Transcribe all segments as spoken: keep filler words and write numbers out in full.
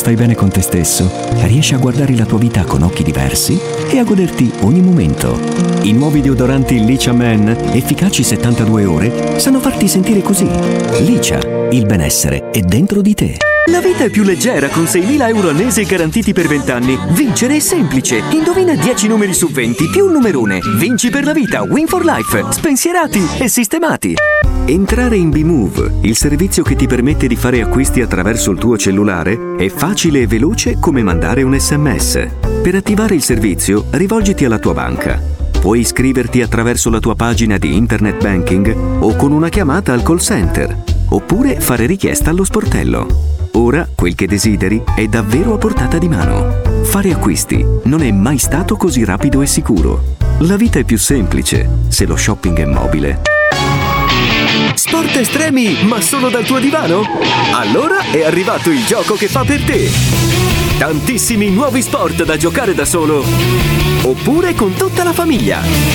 stai bene con te stesso, riesci a guardare la tua vita con occhi diversi e a goderti ogni momento. I nuovi deodoranti Licia Men, efficaci settantadue ore, sanno farti sentire così. Licia, il benessere è dentro di te. La vita è più leggera con seimila euro al mese garantiti per venti anni. Vincere è semplice. Indovina dieci numeri su venti più un numerone. Vinci per la vita, win for life. Spensierati e sistemati. Entrare in B-Move, il servizio che ti permette di fare acquisti attraverso il tuo cellulare, è facile e veloce come mandare un sms. Per attivare il servizio, rivolgiti alla tua banca. Puoi iscriverti attraverso la tua pagina di internet banking o con una chiamata al call center, oppure fare richiesta allo sportello. Ora quel che desideri è davvero a portata di mano. Fare acquisti non è mai stato così rapido e sicuro. La vita è più semplice se lo shopping è mobile. Sport estremi, ma solo dal tuo divano? Allora è arrivato il gioco che fa per te. Tantissimi nuovi sport da giocare da solo oppure con tutta la famiglia.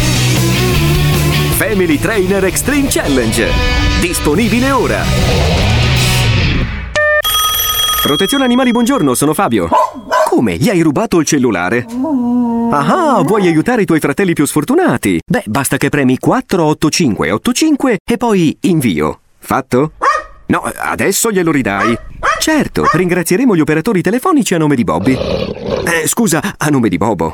Family Trainer Extreme Challenge, disponibile ora. Protezione Animali, buongiorno, sono Fabio. Come? Gli hai rubato il cellulare? Ah, vuoi aiutare i tuoi fratelli più sfortunati? Beh, basta che premi quattro otto cinque otto cinque e poi invio. Fatto? No, adesso glielo ridai. Certo, ringrazieremo gli operatori telefonici a nome di Bobby. Eh, scusa, a nome di Bobo.